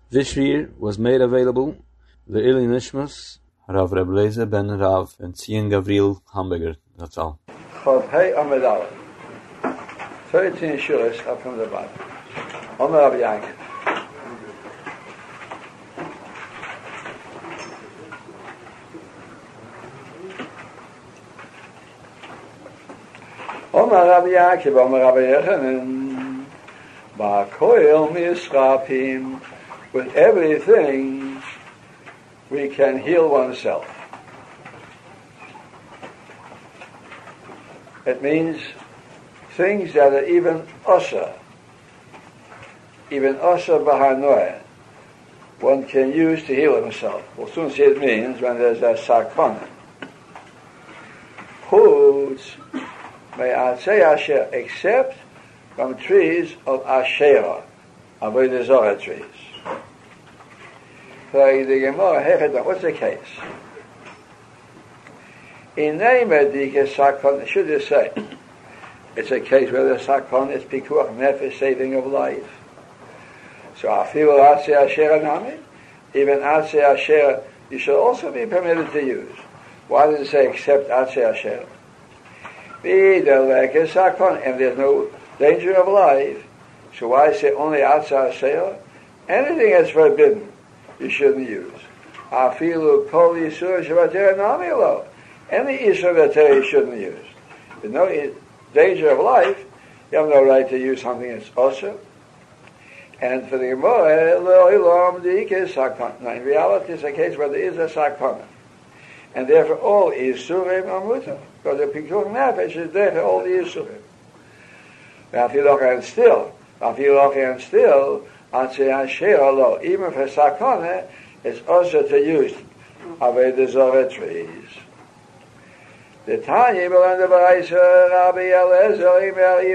This year was made available the Ili Nishmas, Rav Reb Lezer ben Rav and Tzion Gavril Hamburger. That's all. Chav Hei Amid Aleph. 13 shuras up from the bottom. Omer Rabbi Yaakov. Omer Rabbi Yaakov, Omer Rabbi Yechanan, Ba'koil Mischapim, with everything we can heal oneself. It means things that are even Bahanoah, one can use to heal himself. We'll soon see it means when there's a sakana. Foods may Atzei Asher, except from trees of Asherah, Avodah Zarah trees. So the Gemara, what's the case? In name of the sakana, should you say, it's a case where the sakana is pikuach nefesh, saving of life. So afilu atzei asher nami, even atzei asher, you should also be permitted to use. Why does it say except atzei asher? And there's no danger of life, so why say only atzei asher? Anything that's forbidden, you shouldn't use. Afilu kol yisur shevater nami lo. Any issue that you shouldn't use. There's no danger of life, you have no right to use something that's also. And for the Gemara, in reality, it's a case where there is a sakana. And therefore, all isurim are mutar. Because the pikuach nefesh is there for all the isurim. And still, even for sakana, it's also to use Avodah Zarah trees. The Tanya below the Baraisa, Rabbi Eliezer,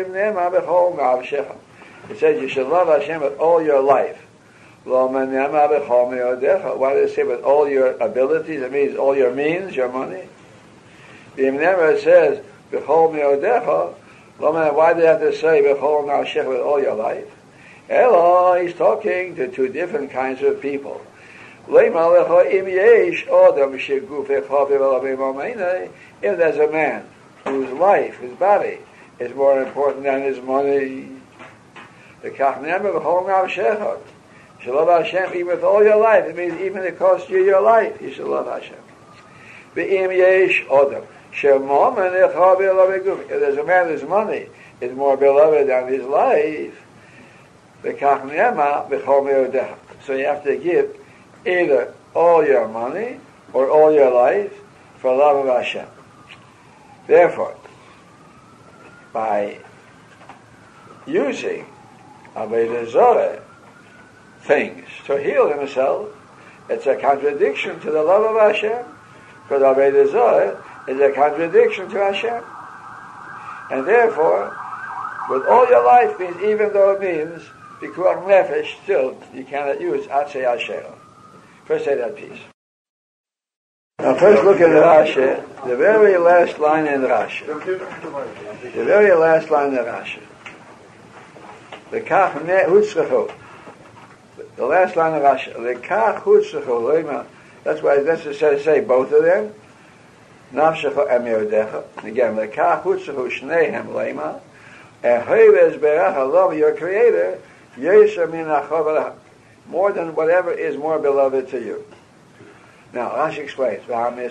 it says you should love Hashem with all your life. Why does it say with all your abilities? It means all your means, your money. It says, why do you have to say with all your life? Elo, he's talking to two different kinds of people. If there's a man whose life, his body, is more important than his money, you should love Hashem even with all your life. It means even if it costs you your life, you should love Hashem. If there's a man whose money is more beloved than his life, so you have to give either all your money or all your life for love of Hashem. Therefore, by using Avodah Zarah things to heal himself, it's a contradiction to the love of Hashem, because Avodah Zarah is a contradiction to Hashem. And therefore, with all your life means, even though it means pikuach nefesh, still you cannot use atzei asher. First say that piece. Now first look at the Rashi, the very last line in Rashi. The very last line in Rashi. The last line of Rashi. That's why it's necessary to say both of them. Nafshecha emiyodecha. Again, lekach hutzachu shneihem leima. Ehoves berecha, love your Creator. Yesha min achav, more than whatever is more beloved to you. Now Rashi explains,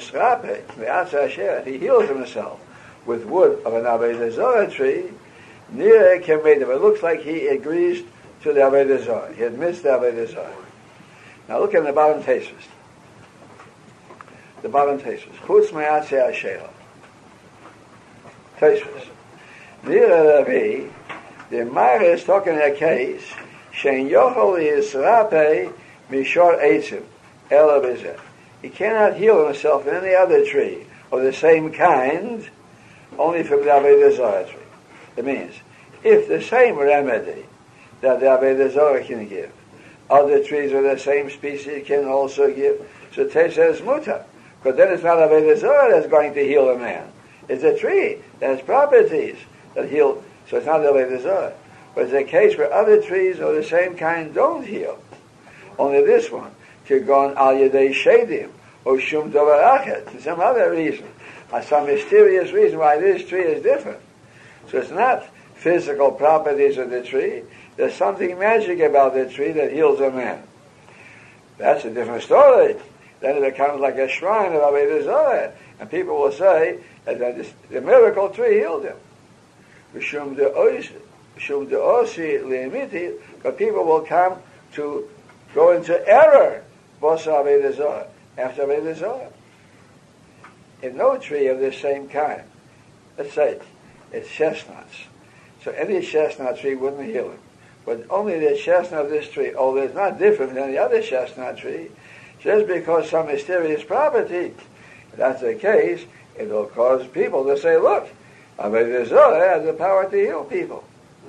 he heals himself with wood of an Avodah Zarah tree. It looks like he agrees to the Avodah Zarah. He admits the Avodah Zarah. Now look at the bottom Tesis. The bottom Tesis. Chutz me'atzei asher. Tesis. Nira Ravi, the Mara is talking in a case, Shein yochol yisrape mishor eitzim ela b'zeh. He cannot heal himself in any other tree of the same kind, only from the Avodah Zarah tree. It means, if the same remedy that the Avodah Zarah can give, other trees of the same species can also give, so Tesh says mutar, because then it's not Avodah Zarah that's going to heal a man. It's a tree that has properties that heal, so it's not Avodah Zarah. But it's a case where other trees of the same kind don't heal. only this one, Kigon al Yedei Shedim, or Shum Dover Achet, for some other reason, or some mysterious reason why this tree is different. So it's not physical properties of the tree, there's something magic about the tree that heals a man. That's a different story. Then it becomes like a shrine of Avodah Zarah, and people will say that the miracle tree healed him. But people will come to go into error after Avodah Zarah. In no tree of the same kind, let's say it's chestnuts. So any chestnut tree wouldn't heal him. But only the chestnut of this tree, although it's not different than the other chestnut tree, just because some mysterious property, if that's the case, it will cause people to say, look, Avodah Zarah has the power to heal people.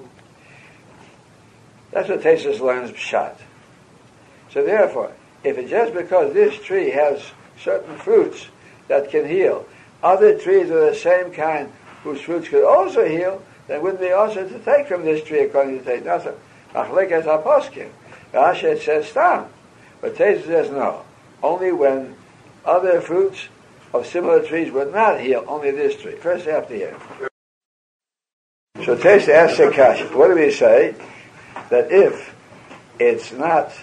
That's what Tesis learns Pshat. So therefore, if it's just because this tree has certain fruits that can heal, other trees of the same kind whose fruits could also heal, then wouldn't be also to take from this tree according to Tesis. That's Machlekes HaPoskim. Rashi says Stam. But Tesis says no. Only when other fruits of similar trees would not heal, only this tree. First you have to hear. So Tesis asks a question. What do we say? That if it's not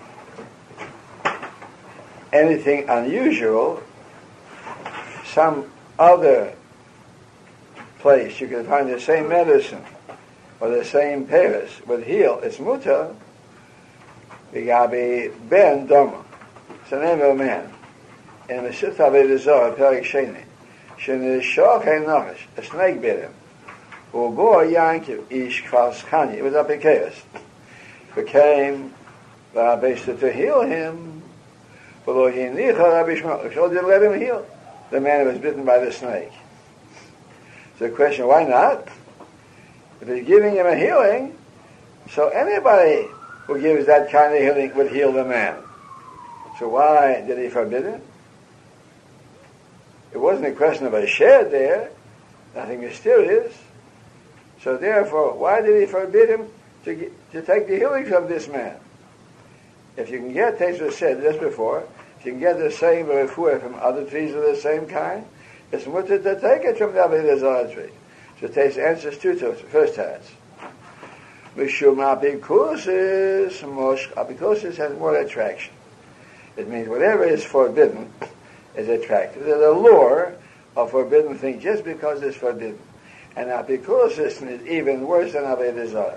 anything unusual, some other place you can find the same medicine or the same pears would heal, it's mutar, Vigabi Ben Doma. It's the name of a man. In the Mesivta Avodah Zarah, Perik Sheni, Shenishach Nachash, a snake bit him. Ugo Yankiv Ish Kfas Chani, it was Apikeres. Became Rabbi to heal him, but he didn't let him heal the man who was bitten by the snake. So the question, why not? If he's giving him a healing, so anybody who gives that kind of healing would heal the man. So why did he forbid it? It wasn't a question of a shed there, nothing mysterious. So therefore, why did he forbid him to take the healing from this man? If you can get, Tesis said just before, if you can get the same refuah from other trees of the same kind, it's mutter to take it from the Avodah Zarah tree. So Tesis answers two to it. First has Mishum Apikosis, Apikosis has more attraction. It means whatever is forbidden is attractive. There's a lure of forbidden things just because it's forbidden. And Apikosis is even worse than Avodah Zarah.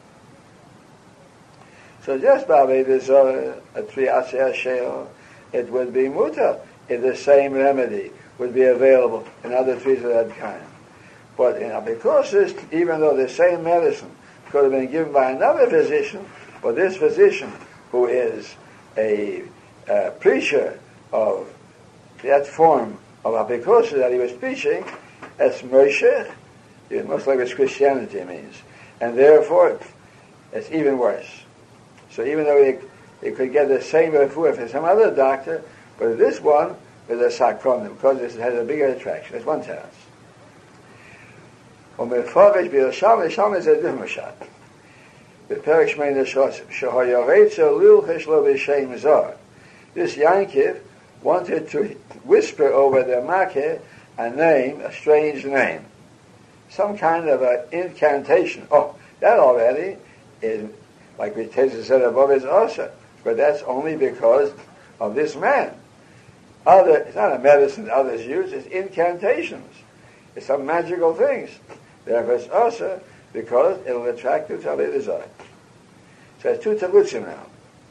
So just by Avodah Zarah, a tree Aseh Sheo, it would be mutar if the same remedy would be available in other trees of that kind. But in Apikosis, even though the same medicine could have been given by another physician, but this physician, who is a preacher of that form of Apikosis that he was preaching, as Moshe, most like what Christianity means. And therefore, it's even worse. So even though he could get the same refuah from some other doctor, but this one is a sacrament, because it has a bigger attraction. It's one chance. Sham is a different shot. The Perik Shmeina Shehoyaretzer Lil Cheshlo B'Shem Zar. This Yankiv wanted to whisper over the Makeh a name, a strange name, some kind of an incantation. Oh, that already is, like we said above, is Asa, but that's only because of this man. It's not a medicine others use, it's incantations. It's some magical things. Therefore it's Asa, because it'll attract you to Avodah Zarah. So it's two terutzim now.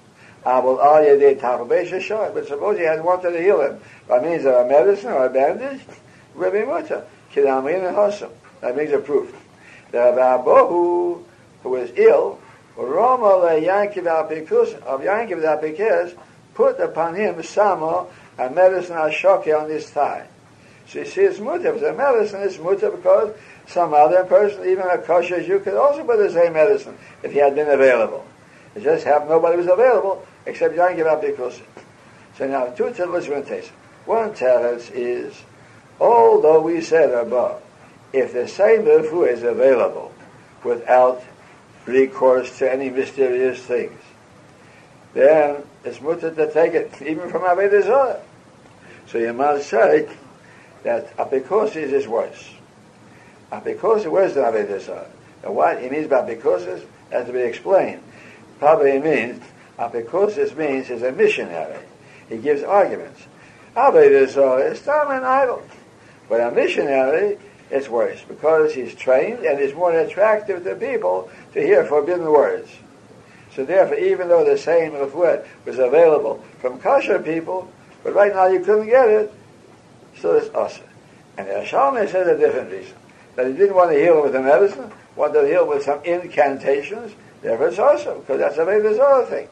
But suppose he had wanted to heal him by means of a medicine or a bandage, it would be mutar. That makes a proof. The Rabbahu, who was ill, Roma le Yankiv Apikes, put upon him Samo, a medicine Ashoki on his thigh. So you see, it's mutar. If it's a medicine, it's mutar because some other person, even a kosher Jew, could also put the same medicine if he had been available. It just happened nobody was available except Yankiv Apikes. So now, two teretz. One teretz is, although we said above, if the same refuah is available without recourse to any mysterious things, then it's mutter to take it even from Avodah Zarah. So you must say that apikosis is worse. Apikosis is worse than Avodah Zarah. And what he means by apikosis has to be explained. Probably he means, apikosis means he's a missionary. He gives arguments. Avodah Zarah is dumb and idle. But a missionary, it's worse because he's trained and is more attractive to people to hear forbidden words. So therefore, even though the same word was available from kosher people, but right now you couldn't get it, so it's usher. And the Shalmei says a different reason. That he didn't want to heal with the medicine, wanted to heal with some incantations, therefore it's usher, because that's the way there's other things.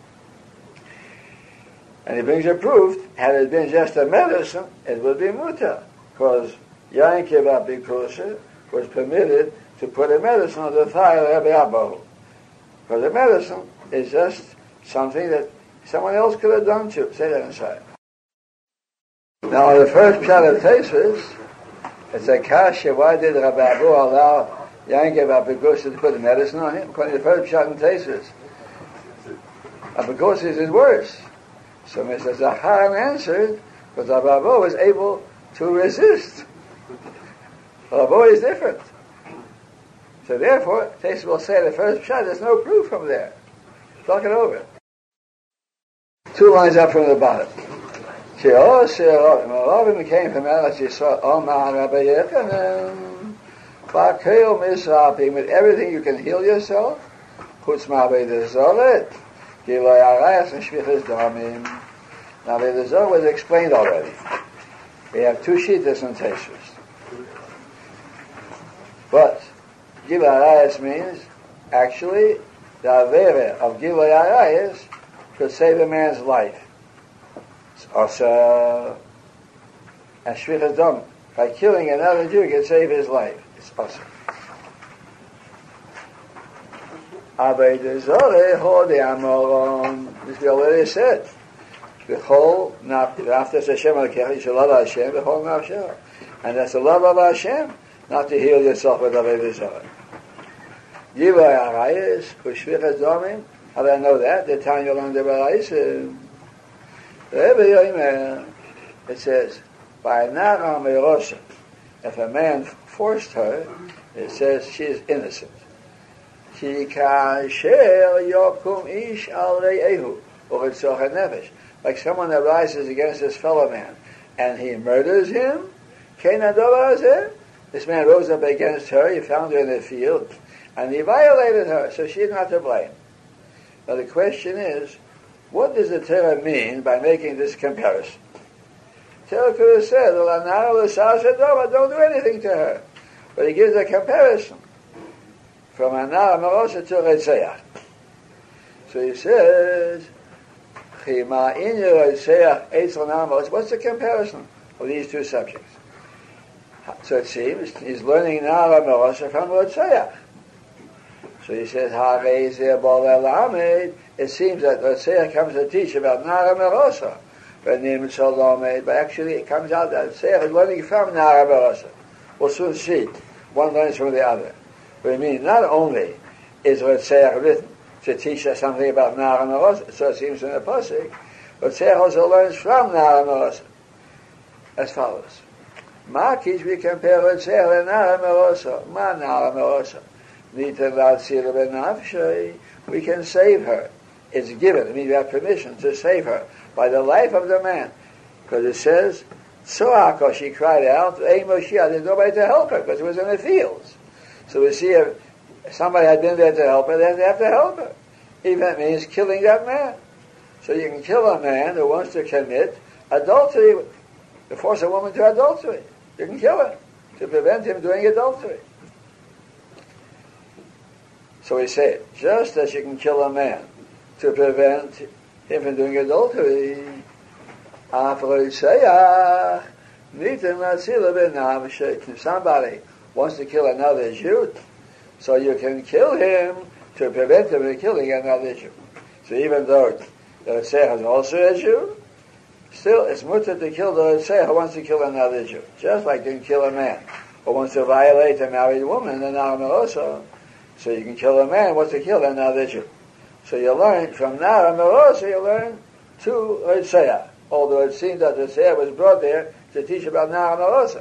And he brings a proof, had it been just a medicine, it would be mutar, because Yankiv Abikusa was permitted to put a medicine on the thigh of Rabbi Abahu. Because the medicine is just something that someone else could have done too. Say that inside. Now, the first pshat of Tosfos, it's a kasha. Why did Rabbi Abu allow Yankiv Abikusa to put the medicine on him? According to the first pshat in Tosfos, Abikusa is worse. So Mr. Zachar answered, because Rabbi Abu was able to resist. Rabbi is different. So therefore, Tosfos will say the first pshat, there's no proof from there. Talk it over. 2 lines up from the bottom. She'osim came from Eretz Yisrael, Omar Rabbi Yechanan, Ba'keil Misrapim, with everything you can heal yourself, Chutz Ma'Avodah Zarah, Giloi Arayas and Shvichas Damim. Now, Avodah Zarah was explained already. We have 2 shittas in Tosfos. But Giloi Arayas means, actually, the Avera of Giloi Arayas could save a man's life. It's also a Shvichas Damim. By killing another Jew, he can save his life. It's awesome. Avodah Zarah, Hodei Amoron. This we already said. B'chol after Hashem Elokecha, you should love Hashem. B'chol nafshecha, and that's the love of Hashem, not to heal yourself with Avodah Zarah. Giloi Arayas, U'Shvichas Damim. How do I know that? The Tanya learned the Baraisa. It says, by Nara Merosha, if a man forced her, it says she is innocent. Ki kasher yokum ish al re'ehu, or tzorcha nefesh. Like someone that rises against his fellow man, and he murders him. This man rose up against her, he found her in the field, and he violated her, so she's not to blame. Now the question is, what does the Torah mean by making this comparison? Torah could have said, don't do anything to her. But he gives a comparison from Anara Marosa to Retzeach. So he says, what's the comparison of these 2 subjects? So it seems he's learning Nara Marosa from Retzeach. So he says, it seems that Retzeach comes to teach about Nara Marosa. But actually it comes out that Retzeach is learning from Nara Marosa. We'll soon see. One learns from the other. But I mean, not only is Retzeach written to teach us something about Nara Marosa, so it seems in the Pasuk, Retzeach also learns from Nara Marosa. As follows. Makish, we compare Retzeach and Nara Marosa. Ma Nara Marosa. We can save her. It's given. I mean, we have permission to save her by the life of the man. Because it says, Tzoaka, she cried out, there's nobody to help her, because it was in the fields. So we see if somebody had been there to help her, then they have to help her. Even if it means killing that man. So you can kill a man who wants to commit adultery, to force a woman to adultery. You can kill her to prevent him doing adultery. So we say, just as you can kill a man to prevent him from doing adultery, if somebody wants to kill another Jew, so you can kill him to prevent him from killing another Jew. So even though the Retzeach is also a Jew, still it's mutter to kill the Retzeach who wants to kill another Jew. Just like you can kill a man who wants to violate a married woman, and now also. So you can kill a man who wants to kill another Jew. So you learn from Nara Merosa, you learn to Hosea. Although it seems that Hosea was brought there to teach about Nara Merosa.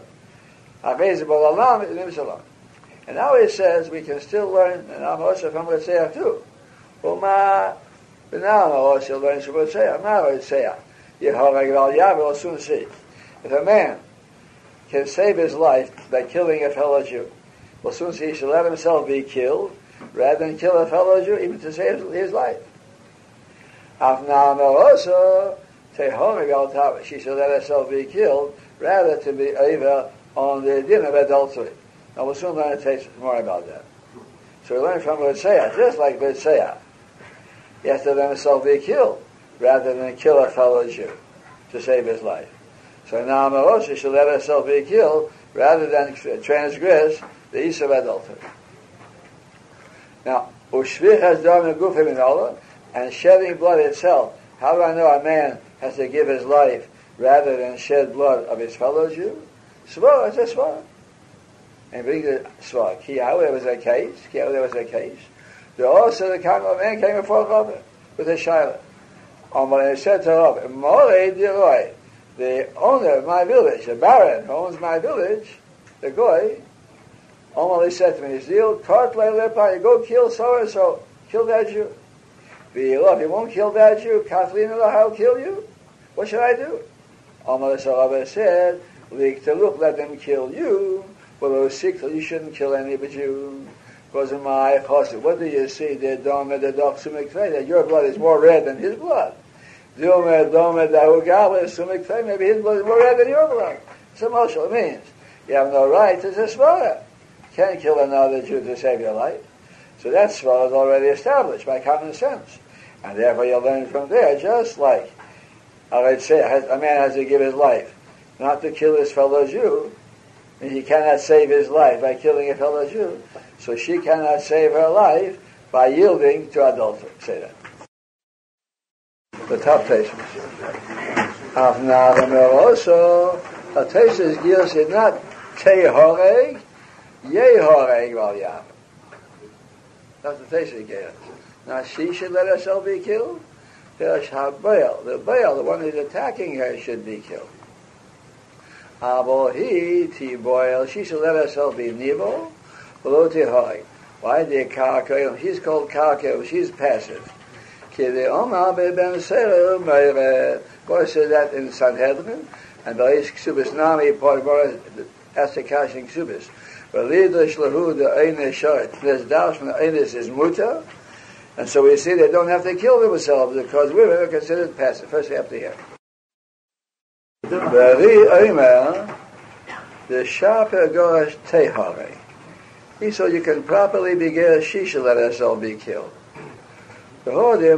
And now he says we can still learn Nara Merosa from Hosea too. Nara Merosa learns from Hosea. Nara Hosea. We'll soon see. If a man can save his life by killing a fellow Jew, we'll soon see he should let himself be killed rather than kill a fellow Jew, even to save his life. She should let herself be killed rather to be over on the din of adultery. Now we'll soon learn to taste more about that. So we learn from Hosea, just like Hosea, he has to let himself be killed rather than kill a fellow Jew to save his life. So now Merosa should let herself be killed rather than transgress the use of adultery. Now, Ushvich has done a gufim in Allah, and shedding blood itself. How do I know a man has to give his life rather than shed blood of his fellow Jew? Svara, it's a svara. And bring the svara. Kiyahu, there was a case. There also the kind of man came before Rabbi with a shayla. When he said to Rabbi, Morei Diroi, the owner of my village, the baron who owns my village, the goy, he said to me, Zil, you go kill so-and-so, kill that Jew. If you won't kill that Jew, Kathleen I'll kill you. What should I do? Rabbi said, let them kill you, but you shouldn't kill any but you. Because in my chosed, what do you see? That your blood is more red than his blood. Maybe his blood is more red than your blood. So Moshe means you have no right to svara. You can't kill another Jew to save your life. So that svara is already established by common sense. And therefore you learn from there, just like I would say a man has to give his life not to kill his fellow Jew, and he cannot save his life by killing a fellow Jew, so she cannot save her life by yielding to adultery. Say that. The top Teshuvah. Also, a Teshuvah's gears is not Tehoreg, Yehoreg Val Yam. That's the Teshuvah gears. Now she should let herself be killed. The Baal, the one who's attacking her, should be killed. She should let herself be Nibo, below Tehoreg. Why? She's called Karkel, she's passive. God said that in Sanhedrin, and Barish Ksubis Nami, Portbora, Astakash and Ksubis. But Lidish Lahu, the Einis Short, there's doubt from the Einis is Muta, and so we see they don't have to kill themselves because women are considered passive. First we have to hear. The Shaper Gosh Tehare. He said you can properly begin, she should let herself be killed. And also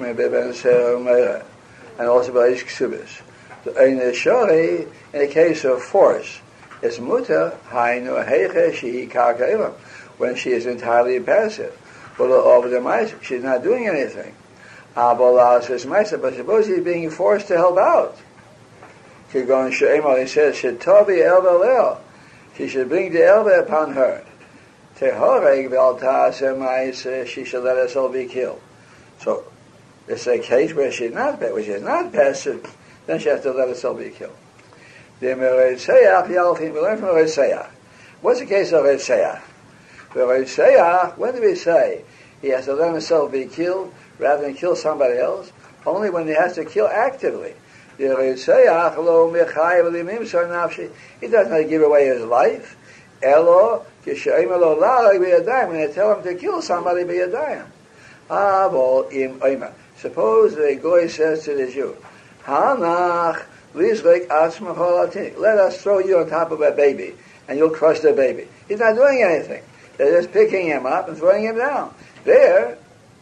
by Ish Ksubis. In the case of force, it's muta when she is entirely passive. She's not doing anything. But suppose she's being forced to help out. He says, she should bring the elbow upon her. She should let herself be killed. So, it's a case where she's not passive, then she has to let herself be killed. We learn from Hosea. What's the case of Hosea? When do we say he has to let himself be killed rather than kill somebody else? Only when he has to kill actively. He does not give away his life. When they tell him to kill somebody, be a dime. Suppose the goy says to the Jew, let us throw you on top of a baby, and you'll crush the baby. He's not doing anything. They're just picking him up and throwing him down. There,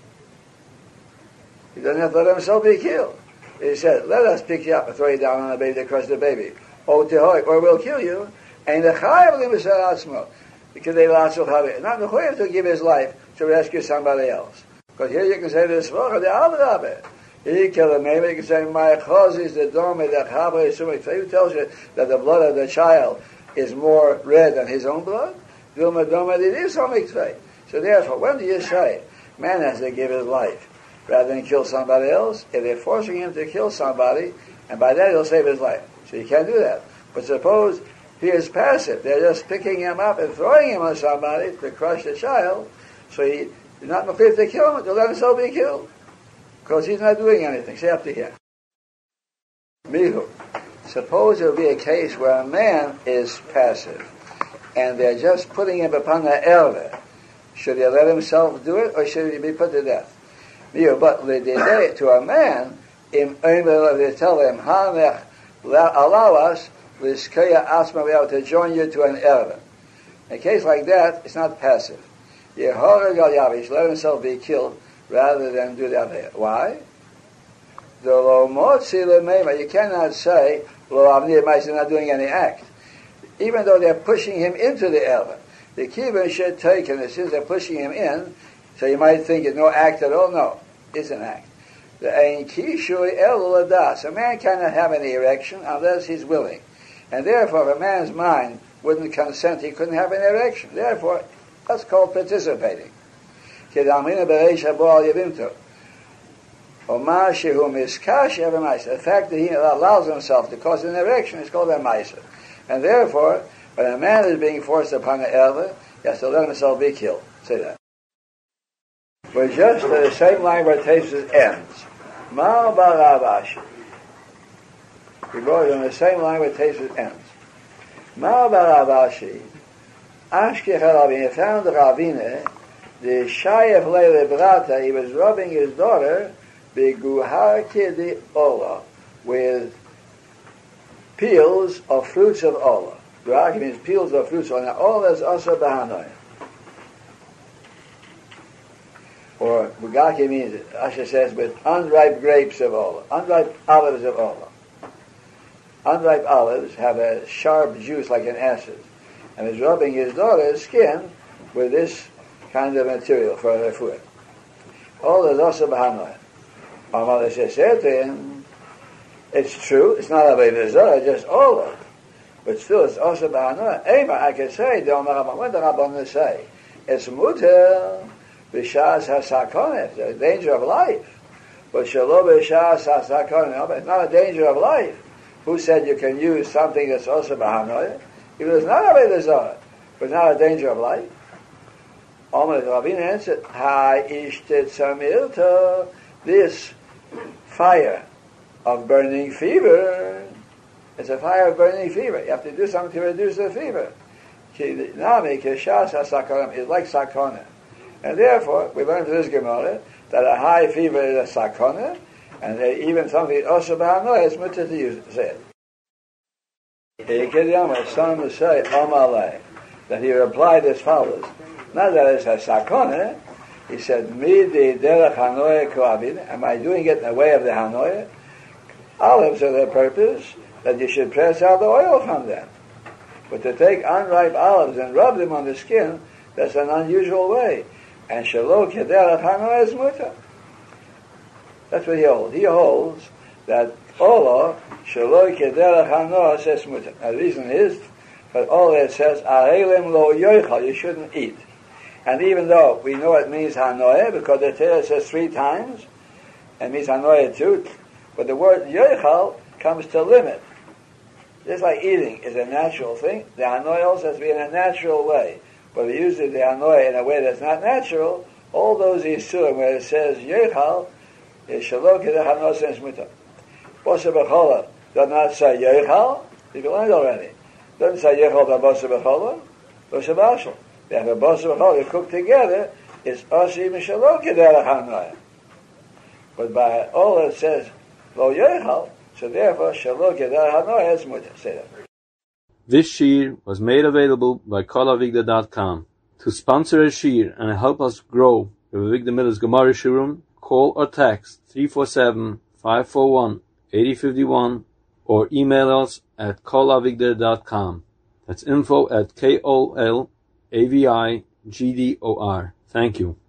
he doesn't have to let himself be killed. He said, let us pick you up and throw you down on a baby to crush the baby. Or we'll kill you. And the chayav because they not the chayav to give his life to rescue somebody else. Because here you can say this, the other he killed him. Maybe you can say, my cause is the dome of the chayav. Who tells you that the blood of the child is more red than his own blood? So therefore, when do you say man has to give his life rather than kill somebody else, if they're forcing him to kill somebody, and by that he'll save his life. So you can't do that. But suppose he is passive. They're just picking him up and throwing him on somebody to crush the child, so he's not afraid to kill him, to let himself be killed. Because he's not doing anything, it's up to him. Mihu. Suppose there will be a case where a man is passive, and they're just putting him upon the elder. Should he let himself do it, or should he be put to death? But to a man, they tell him, allow us to join you to an elder. In a case like that, it's not passive. He should let himself be killed rather than do the other. Why? You cannot say, he's not doing any act. Even though they're pushing him into the elder. The kibbutz should take him, as soon as they're pushing him in, so you might think it's no act at all. No, it's an act. A man cannot have any erection unless he's willing. And therefore, if a man's mind wouldn't consent, he couldn't have an erection. Therefore, that's called participating. The fact that he allows himself to cause an erection is called a maisa. And therefore, when a man is being forced upon an elder, he has to let himself be killed. Say that. But just the same line where Tesis ends. Ma barabashi. We wrote on the same line where Tesis ends. Ma barabashi. Ashke Rabin. He found the Ravine, the Shayef Leile Brata, he was rubbing his daughter, Beguharke de Ola, with peels of fruits of Ola. Guharke means peels of fruits of Ola. Now, Ola is also Bahanoi. Or Guharke means, Asher says, with unripe grapes of Ola, unripe olives of Ola. Unripe olives have a sharp juice like an acid. And he's rubbing his daughter's skin with this kind of material for her food. Ola is also Bahanoi. Our mother said to him, it's true, it's not Avodah Zarah, just Ola. But still, it's also Bahanoi. Ema, I can say, what the Rabbanan say? It's muter, b'shas ha-sakonet, the danger of life. But shelo b'shas ha-sakonet, it's not a danger of life. Who said you can use something that's also Bahanoi? If it's not Avodah Zarah, but it's not a danger of life. Omer Rabin answered, Ha-ishtetzamirta, this fire of burning fever. It's a fire of burning fever. You have to do something to reduce the fever. Nami keshas ha-sakonim is like sakona. And therefore, we learn from this Gemara that a high fever is a sakona, and even something also Bahanoi is mutter to use it. Say it. Son will say, Amalei, that he replied as follows. Not that it's a sakona. He said, Mi-di derech hanoya koavin. Am I doing it in the way of the hanoya? Olives are the purpose that you should press out the oil from them. But to take unripe olives and rub them on the skin, that's an unusual way. And shelo kederech hanoya is muta. That's what he holds. He holds that Ola, shelo kederech hanoya says muta. Now the reason is, but all it says, Arelim lo yoichal, you shouldn't eat. And even though we know it means hanoeh, because the Torah says 3 times, it means hanoeh too, but the word yoichal comes to limit. Just like eating is a natural thing, the hanoeh also has to be in a natural way. But we use the hanoeh in a way that's not natural, all those isurim where it says yoichal, is shelo kederech hanoeh says muta. Bosa b'chola does not say yoichal, you learned already. Doesn't say yoichal to bosa b'chola, bosa b'ashal. They have a bosa b'chola cooked together, it's osi mishalo kederech hanoeh. But by all it says lo yoichal, so therefore shalo kederech hanoeh is muta. Say that. This shir was made available by KolAvigdor.com. To sponsor a shir and help us grow the Avigdor Miller's Gemara Shiurim, call or text 347-541-8051 or email us at KolAvigdor.com. That's info@KolAvigdor. Thank you.